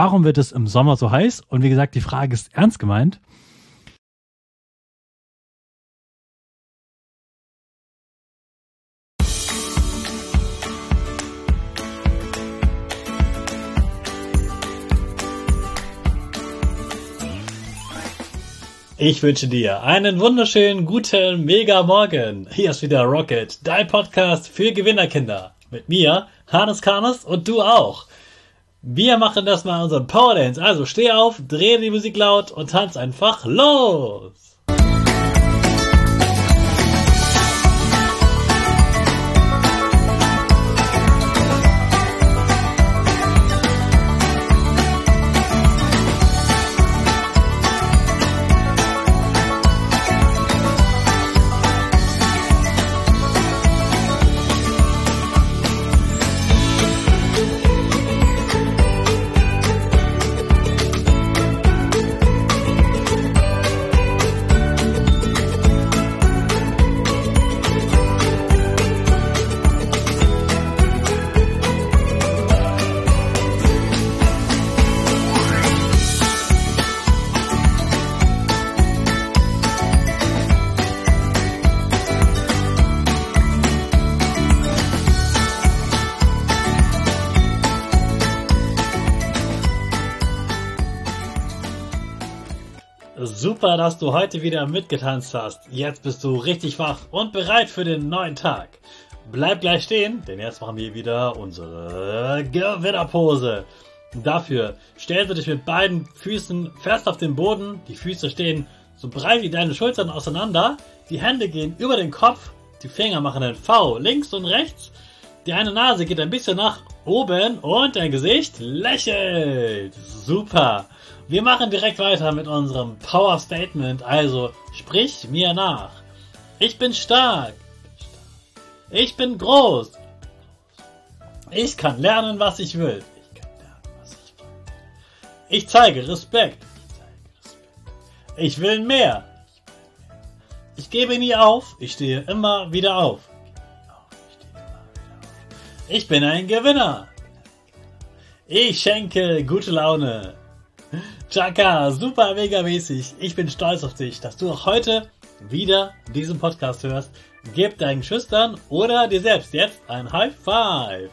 Warum wird es im Sommer so heiß? Und wie gesagt, die Frage ist ernst gemeint. Ich wünsche dir einen wunderschönen, guten, mega Morgen. Hier ist wieder Rocket, dein Podcast für Gewinnerkinder. Mit mir, Hannes Karnes und du auch. Wir machen das mal unseren Power Dance. Also steh auf, dreh die Musik laut und tanz einfach los. Super, dass du heute wieder mitgetanzt hast. Jetzt bist du richtig wach und bereit für den neuen Tag. Bleib gleich stehen, denn jetzt machen wir wieder unsere Gewinnerpose. Dafür stellst du dich mit beiden Füßen fest auf den Boden. Die Füße stehen so breit wie deine Schultern auseinander. Die Hände gehen über den Kopf. Die Finger machen ein V links und rechts. Die eine Nase geht ein bisschen nach oben und dein Gesicht lächelt. Super. Wir machen direkt weiter mit unserem Power Statement, also sprich mir nach. Ich bin stark. Ich bin groß. Ich kann lernen, was ich will. Ich zeige Respekt. Ich will mehr. Ich gebe nie auf. Ich stehe immer wieder auf. Ich bin ein Gewinner. Ich schenke gute Laune. Chaka, super mega mäßig. Ich bin stolz auf dich, dass du auch heute wieder diesen Podcast hörst. Gib deinen Schüchtern oder dir selbst jetzt ein High Five.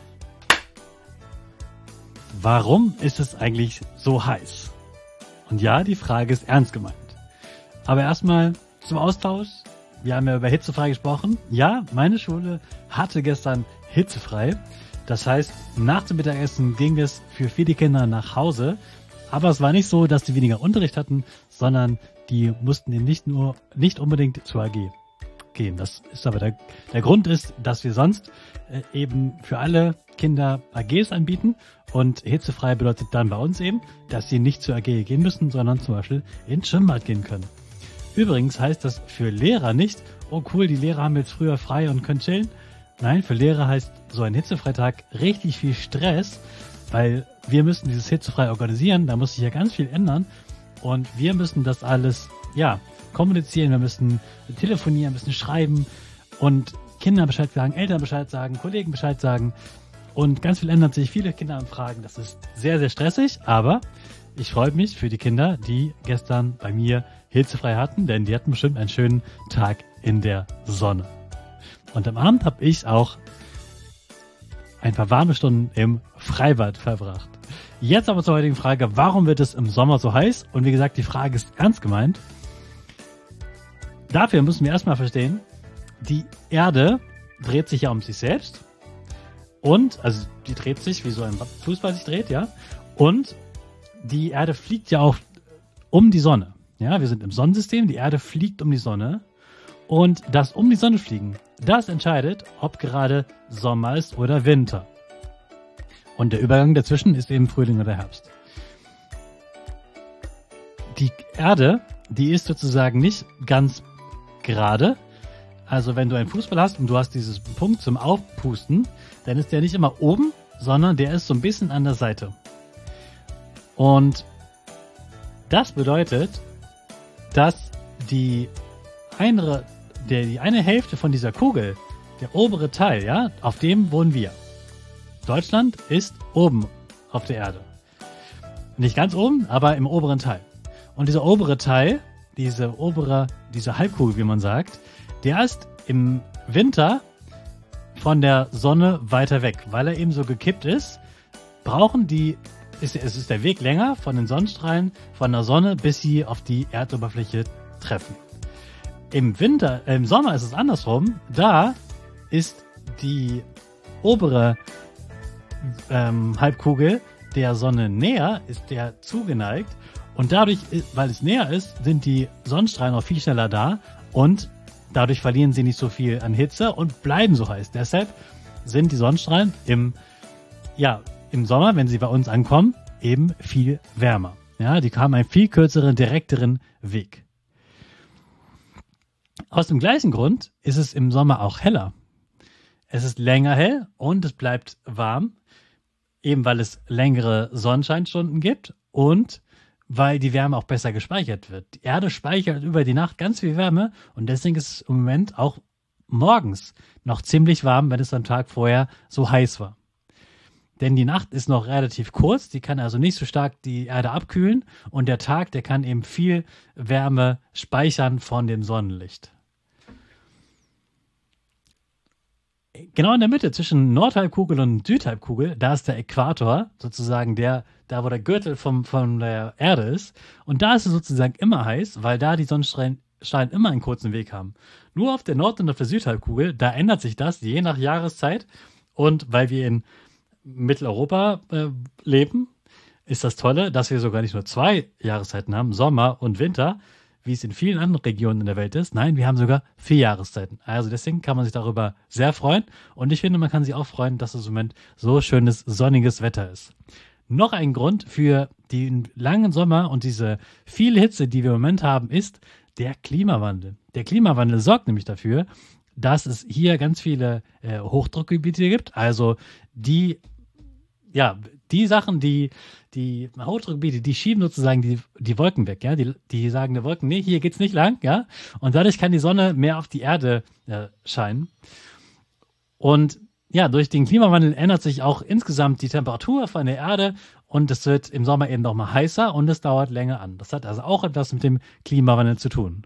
Warum ist es eigentlich so heiß? Und ja, die Frage ist ernst gemeint. Aber erstmal zum Austausch. Wir haben ja über hitzefrei gesprochen. Ja, meine Schule hatte gestern hitzefrei. Das heißt, nach dem Mittagessen ging es für viele Kinder nach Hause. Aber es war nicht so, dass die weniger Unterricht hatten, sondern die mussten eben nicht unbedingt zur AG gehen. Das ist aber der Grund ist, dass wir sonst eben für alle Kinder AGs anbieten und hitzefrei bedeutet dann bei uns eben, dass sie nicht zur AG gehen müssen, sondern zum Beispiel ins Schwimmbad gehen können. Übrigens heißt das für Lehrer nicht, oh cool, die Lehrer haben jetzt früher frei und können chillen. Nein, für Lehrer heißt so ein Hitzefreitag richtig viel Stress, weil wir müssen dieses hitzefrei organisieren, da muss sich ja ganz viel ändern und wir müssen das alles, kommunizieren, wir müssen telefonieren, müssen schreiben und Kindern Bescheid sagen, Eltern Bescheid sagen, Kollegen Bescheid sagen und ganz viel ändert sich, viele Kinder anfragen, das ist sehr, sehr stressig, aber ich freue mich für die Kinder, die gestern bei mir hitzefrei hatten, denn die hatten bestimmt einen schönen Tag in der Sonne. Und am Abend habe ich auch ein paar warme Stunden im Freibad verbracht. Jetzt aber zur heutigen Frage, warum wird es im Sommer so heiß? Und wie gesagt, die Frage ist ernst gemeint. Dafür müssen wir erstmal verstehen, die Erde dreht sich ja um sich selbst. Und, also die dreht sich, wie so ein Fußball sich dreht, ja. Und die Erde fliegt ja auch um die Sonne. Ja, wir sind im Sonnensystem, die Erde fliegt um die Sonne. Und das um die Sonne fliegen, das entscheidet, ob gerade Sommer ist oder Winter. Und der Übergang dazwischen ist eben Frühling oder Herbst. Die Erde, die ist sozusagen nicht ganz gerade. Also wenn du einen Fußball hast und du hast dieses Punkt zum Aufpusten, dann ist der nicht immer oben, sondern der ist so ein bisschen an der Seite. Und das bedeutet, dass die eine Hälfte von dieser Kugel, der obere Teil, ja, auf dem wohnen wir. Deutschland ist oben auf der Erde. nicht ganz oben, aber im oberen Teil. Und dieser obere Teil, diese Halbkugel, wie man sagt, der ist im Winter von der Sonne weiter weg. Weil er eben so gekippt ist, es ist der Weg länger von den Sonnenstrahlen von der Sonne, bis sie auf die Erdoberfläche treffen. Im Sommer ist es andersrum. Da ist die obere Halbkugel der Sonne näher, ist der zugeneigt. Und dadurch, weil es näher ist, sind die Sonnenstrahlen auch viel schneller da und dadurch verlieren sie nicht so viel an Hitze und bleiben so heiß. Deshalb sind die Sonnenstrahlen im Sommer, wenn sie bei uns ankommen, eben viel wärmer. Ja, die haben einen viel kürzeren, direkteren Weg. Aus dem gleichen Grund ist es im Sommer auch heller. Es ist länger hell und es bleibt warm, eben weil es längere Sonnenscheinstunden gibt und weil die Wärme auch besser gespeichert wird. Die Erde speichert über die Nacht ganz viel Wärme und deswegen ist es im Moment auch morgens noch ziemlich warm, wenn es am Tag vorher so heiß war. Denn die Nacht ist noch relativ kurz, die kann also nicht so stark die Erde abkühlen und der Tag, der kann eben viel Wärme speichern von dem Sonnenlicht. Genau in der Mitte zwischen Nordhalbkugel und Südhalbkugel, da ist der Äquator, sozusagen da wo der Gürtel von der Erde ist. Und da ist es sozusagen immer heiß, weil da die Sonnenstrahlen immer einen kurzen Weg haben. Nur auf der Nord- und auf der Südhalbkugel, da ändert sich das je nach Jahreszeit. Und weil wir in Mitteleuropa leben, ist das Tolle, dass wir sogar nicht nur 2 Jahreszeiten haben, Sommer und Winter, wie es in vielen anderen Regionen in der Welt ist. Nein, wir haben sogar 4 Jahreszeiten. Also deswegen kann man sich darüber sehr freuen. Und ich finde, man kann sich auch freuen, dass es im Moment so schönes, sonniges Wetter ist. Noch ein Grund für den langen Sommer und diese viele Hitze, die wir im Moment haben, ist der Klimawandel. Der Klimawandel sorgt nämlich dafür, dass es hier ganz viele Hochdruckgebiete gibt. Also die Hochdruckgebiete, die schieben sozusagen die Wolken weg, ja, die sagen der Wolken, nee, hier geht's nicht lang, ja, und dadurch kann die Sonne mehr auf die Erde scheinen. Und ja, durch den Klimawandel ändert sich auch insgesamt die Temperatur von der Erde und es wird im Sommer eben noch mal heißer und es dauert länger an. Das hat also auch etwas mit dem Klimawandel zu tun.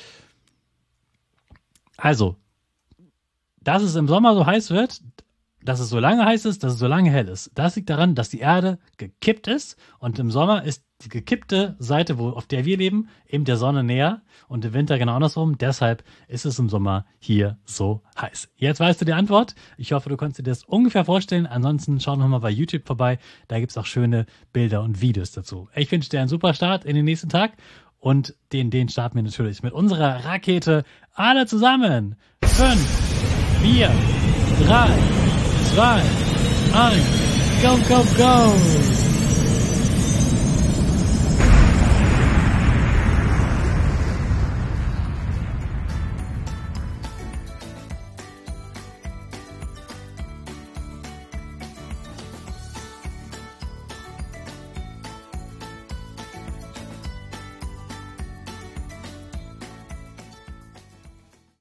Also, dass es im Sommer so heiß wird, dass es so lange heiß ist, dass es so lange hell ist. Das liegt daran, dass die Erde gekippt ist und im Sommer ist die gekippte Seite, auf der wir leben, eben der Sonne näher und im Winter genau andersrum. Deshalb ist es im Sommer hier so heiß. Jetzt weißt du die Antwort. Ich hoffe, du konntest dir das ungefähr vorstellen. Ansonsten schau noch mal bei YouTube vorbei. Da gibt es auch schöne Bilder und Videos dazu. Ich wünsche dir einen super Start in den nächsten Tag und den starten wir natürlich mit unserer Rakete. Alle zusammen. 5, 4, 3, 2, 1, go, go, go!